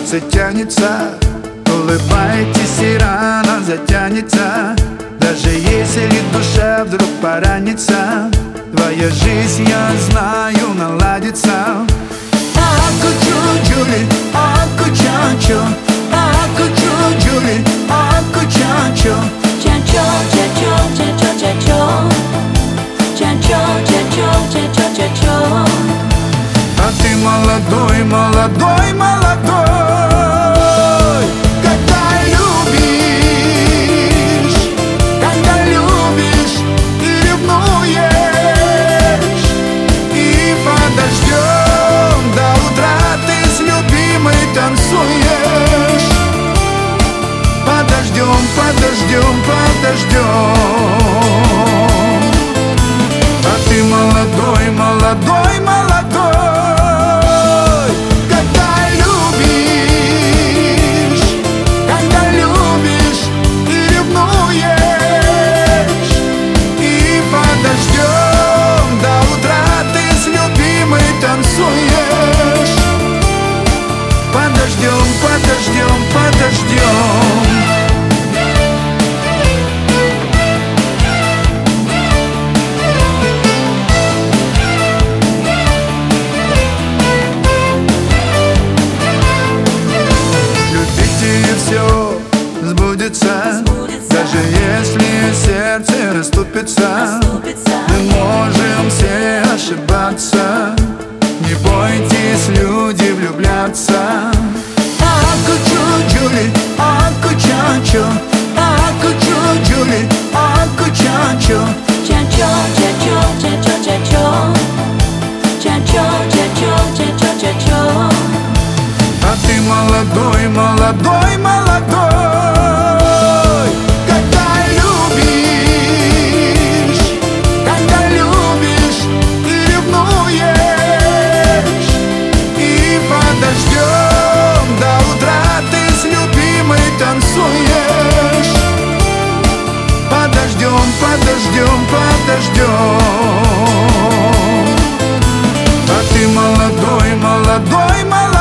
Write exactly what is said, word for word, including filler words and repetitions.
сердце тянется. Улыбайтесь, и рана затянется. Даже если душа вдруг поранится, твоя жизнь, я знаю, наладится. Аку чу-чули, аку ча-чо, аку чу-чули, аку ча-чо. Ча-чо, ча-чо, ча-чо, ча-чо. Ча-чо, ча-чо, ча-чо, ча-чо. А ты молодой, молодой, молодой, когда любишь, когда любишь и ревнуешь. И под дождем до утра ты с любимой танцуешь. Под дождем, под дождем, под дождем. А ты молодой, молодой, молодой, когда любишь, когда любишь и ревнуешь. И под дождем до утра ты с любимой танцуешь. Под дождем, под дождем, под дождем. Сбудется, даже если сердце расступится. Мы можем все ошибаться. Не бойтесь, люди, влюбляться. Аку чу-чули, аку ча-чо, аку чу-чули, аку ча-чо. Ча-чо, ча-чо, ча-чо, ча-чо. Ча-чо, ча-чо, ча-чо, ча-чо. А ты молодой, молодой, молодой, когда любишь, когда любишь и ревнуешь. И под дождем до утра ты с любимой танцуешь. Под дождем, под дождем, под дождем. А ты молодой, молодой, молодой.